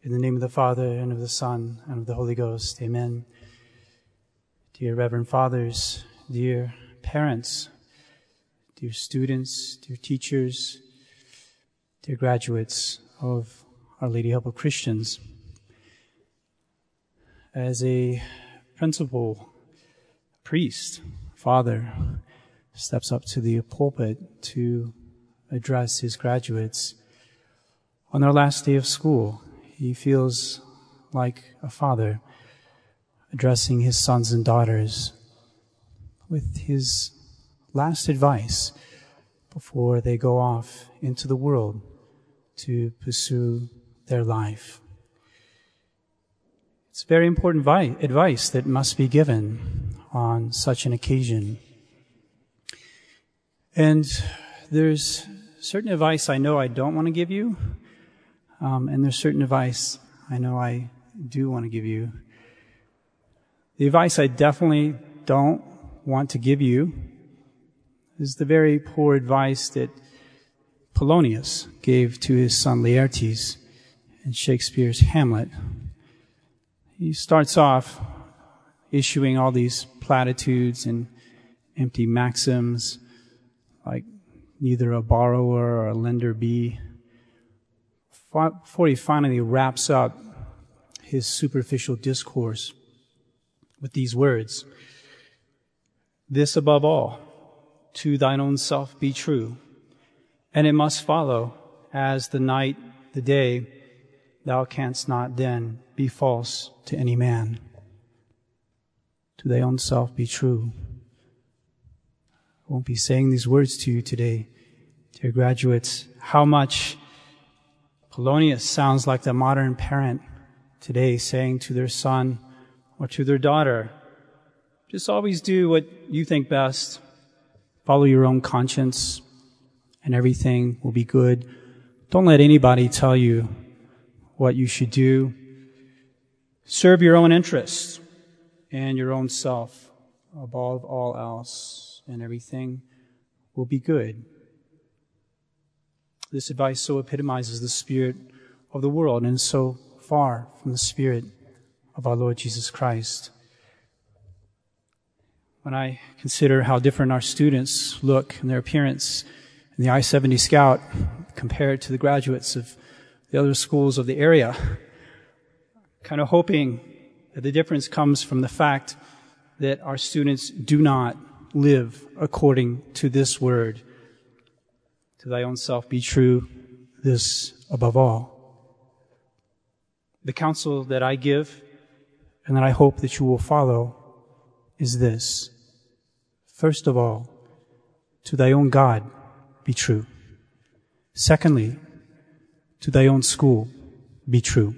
In the name of the Father, and of the Son, and of the Holy Ghost. Amen. Dear Reverend Fathers, dear parents, dear students, dear teachers, dear graduates of Our Lady Help of Christians, as a principal priest, father, steps up to the pulpit to address his graduates on their last day of school, he feels like a father addressing his sons and daughters with his last advice before they go off into the world to pursue their life. It's very important advice that must be given on such an occasion. And there's certain advice I know I don't want to give you, and there's certain advice I know I do want to give you. The advice I definitely don't want to give you is the very poor advice that Polonius gave to his son Laertes in Shakespeare's Hamlet. He starts off issuing all these platitudes and empty maxims like neither a borrower or a lender be, before he finally wraps up his superficial discourse with these words: "This above all, to thine own self be true, and it must follow, as the night, the day, thou canst not then be false to any man." To thy own self be true. I won't be saying these words to you today, dear graduates. How much Polonius sounds like the modern parent today saying to their son or to their daughter, just always do what you think best, follow your own conscience, and everything will be good. Don't let anybody tell you what you should do. Serve your own interests and your own self above all else, and everything will be good. This advice so epitomizes the spirit of the world and is so far from the spirit of our Lord Jesus Christ. When I consider how different our students look in their appearance in the I-70 Scout compared to the graduates of the other schools of the area, kind of hoping that the difference comes from the fact that our students do not live according to this word. To thy own self be true, this above all. The counsel that I give and that I hope that you will follow is this: first of all, to thy own God be true. Secondly, to thy own school be true.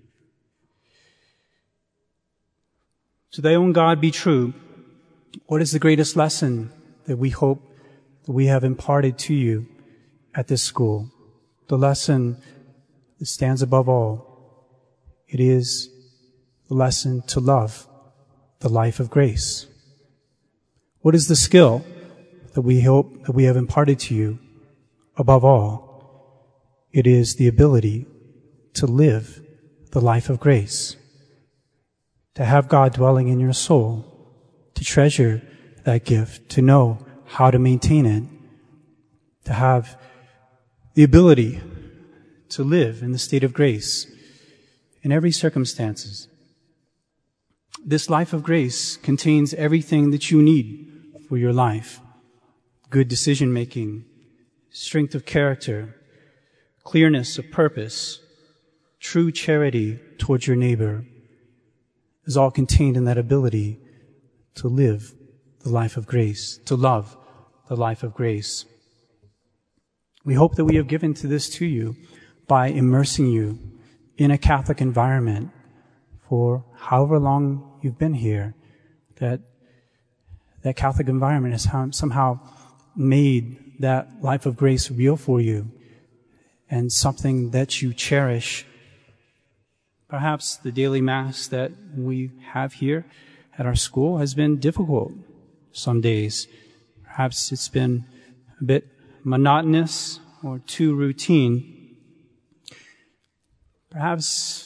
To thy own God be true. What is the greatest lesson that we hope that we have imparted to you at this school? The lesson that stands above all. It is the lesson to love the life of grace. What is the skill that we hope that we have imparted to you above all? It is the ability to live the life of grace. To have God dwelling in your soul, to treasure that gift, to know how to maintain it, to have the ability to live in the state of grace in every circumstances. This life of grace contains everything that you need for your life: good decision making, strength of character, clearness of purpose, true charity towards your neighbor, is all contained in that ability to live the life of grace, to love the life of grace. We hope that we have given this to you by immersing you in a Catholic environment for however long you've been here, that Catholic environment has somehow made that life of grace real for you and something that you cherish. Perhaps the daily Mass that we have here at our school has been difficult some days. Perhaps it's been a bit monotonous or too routine. Perhaps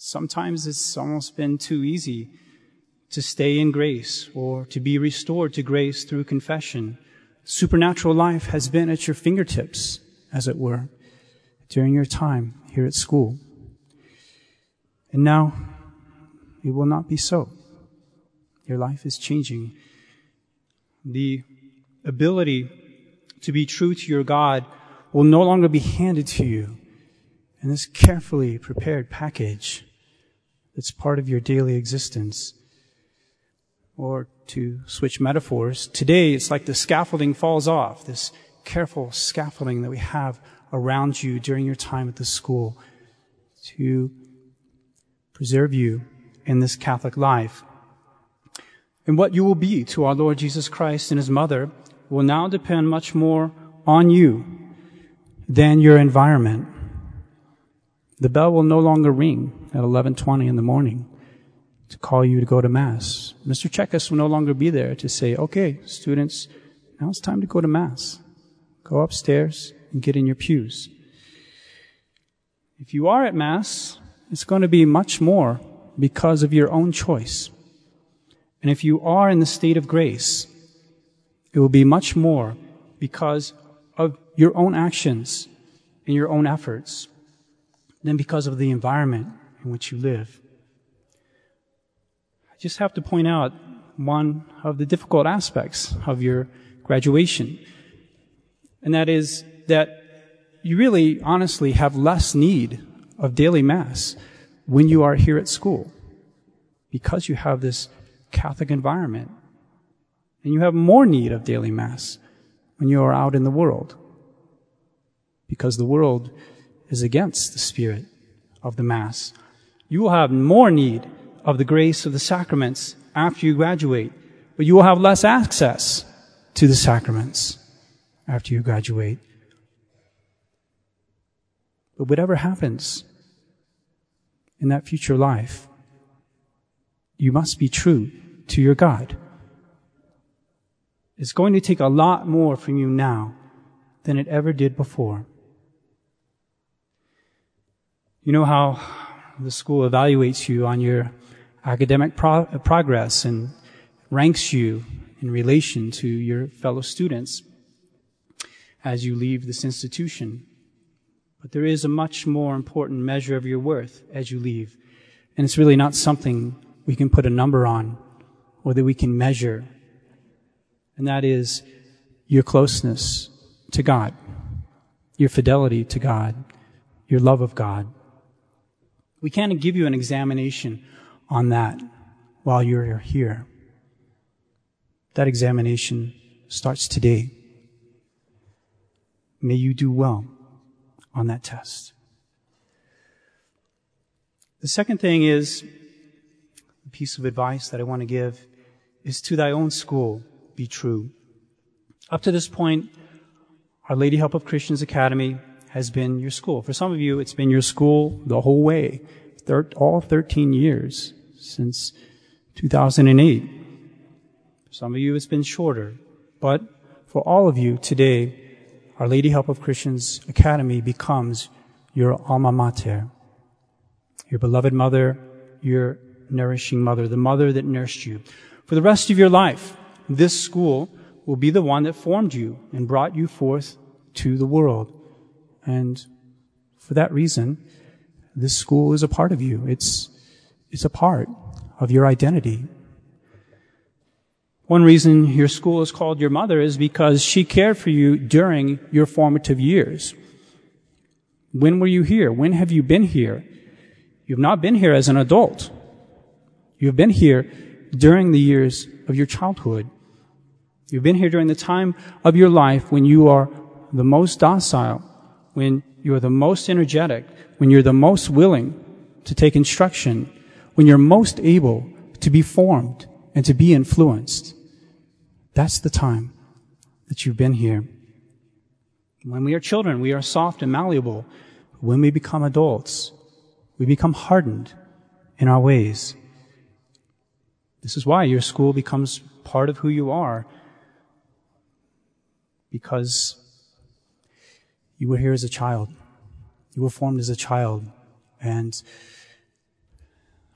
Sometimes it's almost been too easy to stay in grace or to be restored to grace through confession. Supernatural life has been at your fingertips, as it were, during your time here at school. And now, it will not be so. Your life is changing. The ability to be true to your God will no longer be handed to you in this carefully prepared package that's part of your daily existence. Or to switch metaphors, today it's like the scaffolding falls off, this careful scaffolding that we have around you during your time at the school to preserve you in this Catholic life. And what you will be to our Lord Jesus Christ and His mother will now depend much more on you than your environment. The bell will no longer ring at 11:20 in the morning to call you to go to Mass. Mr. Chekas will no longer be there to say, okay, students, now it's time to go to Mass. Go upstairs and get in your pews. If you are at Mass, it's going to be much more because of your own choice. And if you are in the state of grace, it will be much more because of your own actions and your own efforts than because of the environment in which you live. I just have to point out one of the difficult aspects of your graduation, and that is that you really honestly have less need of daily Mass when you are here at school because you have this Catholic environment. And you have more need of daily Mass when you are out in the world because the world is against the spirit of the Mass. You will have more need of the grace of the sacraments after you graduate, but you will have less access to the sacraments after you graduate. But whatever happens in that future life, you must be true to your God. It's going to take a lot more from you now than it ever did before. You know how the school evaluates you on your academic progress and ranks you in relation to your fellow students as you leave this institution. But there is a much more important measure of your worth as you leave. And it's really not something we can put a number on or that we can measure. And that is your closeness to God, your fidelity to God, your love of God. We can't give you an examination on that while you're here. That examination starts today. May you do well on that test. The second thing is, a piece of advice that I want to give is to thy own school, be true. Up to this point, Our Lady Help of Christians Academy has been your school. For some of you, it's been your school the whole way, all 13 years since 2008. For some of you, it's been shorter. But for all of you today, Our Lady Help of Christians Academy becomes your alma mater, your beloved mother, your nourishing mother, the mother that nursed you. For the rest of your life, this school will be the one that formed you and brought you forth to the world. And for that reason, this school is a part of you. It's a part of your identity. One reason your school is called your mother is because she cared for you during your formative years. When were you here? When have you been here? You've not been here as an adult. You've been here during the years of your childhood. You've been here during the time of your life when you are the most docile, when you're the most energetic, when you're the most willing to take instruction, when you're most able to be formed and to be influenced. That's the time that you've been here. When we are children, we are soft and malleable. When we become adults, we become hardened in our ways. This is why your school becomes part of who you are, because you were here as a child. You were formed as a child, and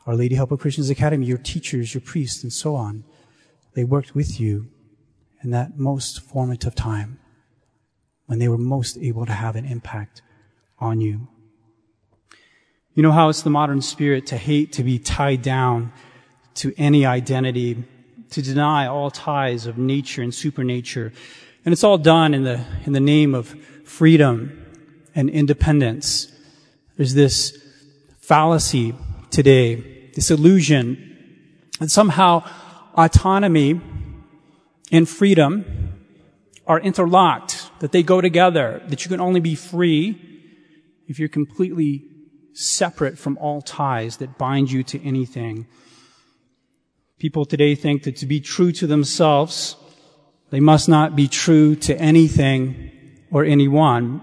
Our Lady Help of Christians Academy, your teachers, your priests, and so on. They worked with you in that most formative time when they were most able to have an impact on you. You know how it's the modern spirit to hate to be tied down to any identity, to deny all ties of nature and supernature. And it's all done in the name of freedom and independence. There's this fallacy today, this illusion that somehow autonomy and freedom are interlocked, that they go together, that you can only be free if you're completely separate from all ties that bind you to anything. People today think that to be true to themselves, they must not be true to anything or anyone.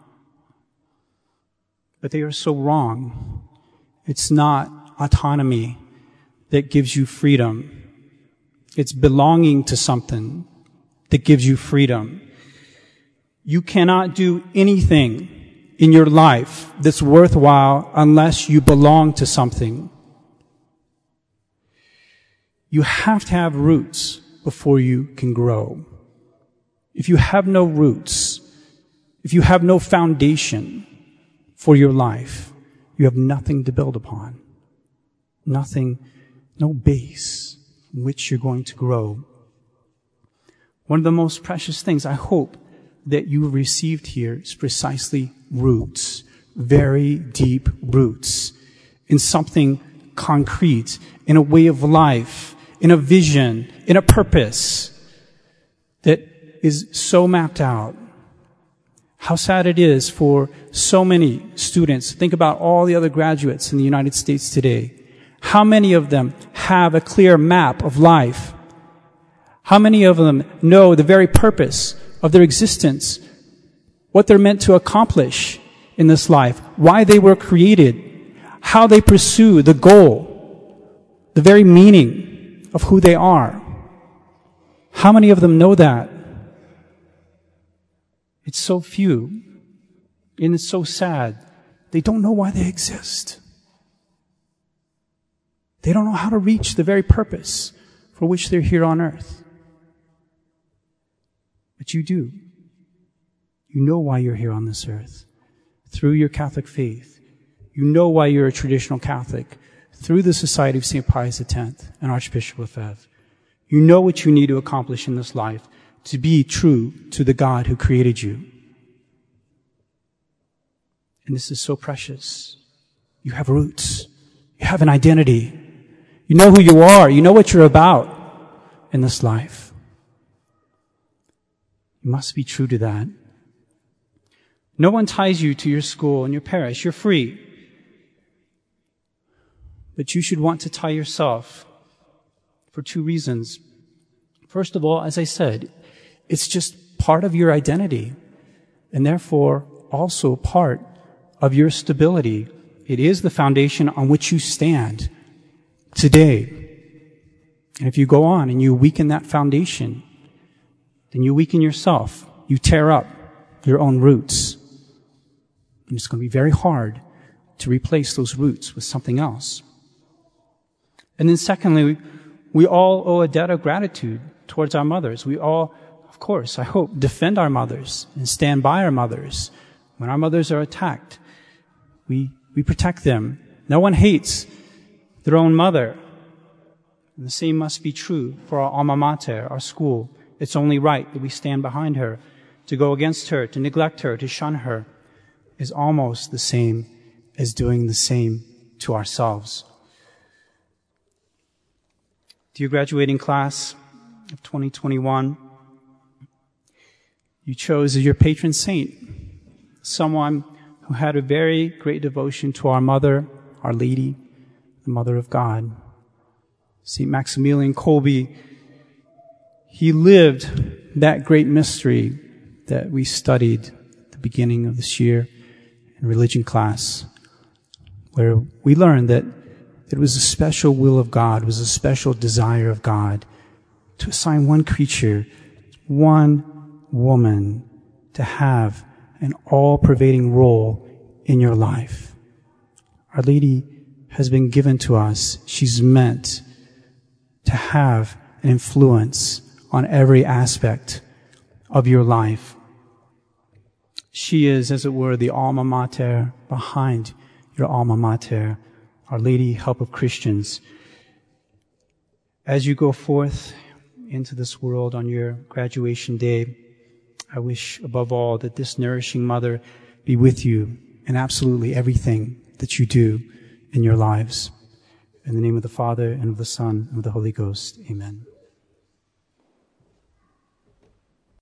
But they are so wrong. It's not autonomy that gives you freedom. It's belonging to something that gives you freedom. You cannot do anything in your life that's worthwhile unless you belong to something. You have to have roots before you can grow. If you have no roots, if you have no foundation for your life, you have nothing to build upon. Nothing, no base in which you're going to grow. One of the most precious things I hope that you received here is precisely roots, very deep roots, in something concrete, in a way of life, in a vision, in a purpose that is so mapped out. How sad it is for so many students. Think about all the other graduates in the United States today. How many of them have a clear map of life? How many of them know the very purpose of their existence, what they're meant to accomplish in this life, why they were created, how they pursue the goal, the very meaning of who they are? How many of them know that? It's so few, and it's so sad. They don't know why they exist. They don't know how to reach the very purpose for which they're here on earth. But you do. You know why you're here on this earth. Through your Catholic faith. You know why you're a traditional Catholic. Through the Society of St. Pius X and Archbishop Lefebvre. You know what you need to accomplish in this life to be true to the God who created you. And this is so precious. You have roots. You have an identity. You know who you are. You know what you're about in this life. You must be true to that. No one ties you to your school and your parish. You're free. But you should want to tie yourself for two reasons. First of all, as I said, it's just part of your identity and therefore also part of your stability. It is the foundation on which you stand today. And if you go on and you weaken that foundation, then you weaken yourself. You tear up your own roots. And it's going to be very hard to replace those roots with something else. And then secondly, we all owe a debt of gratitude towards our mothers. We all, of course, I hope, defend our mothers and stand by our mothers. When our mothers are attacked, we protect them. No one hates their own mother. And the same must be true for our alma mater, our school. It's only right that we stand behind her. To go against her, to neglect her, to shun her is almost the same as doing the same to ourselves. Dear graduating class of 2021, you chose as your patron saint someone who had a very great devotion to our mother, Our Lady, the Mother of God. St. Maximilian Kolbe, he lived that great mystery that we studied at the beginning of this year in religion class, where we learned that it was a special will of God, was a special desire of God to assign one creature, one woman, to have an all-pervading role in your life. Our Lady has been given to us. She's meant to have an influence on every aspect of your life. She is, as it were, the alma mater behind your alma mater, Our Lady, Help of Christians. As you go forth into this world on your graduation day, I wish above all that this nourishing mother be with you in absolutely everything that you do in your lives. In the name of the Father, and of the Son, and of the Holy Ghost. Amen.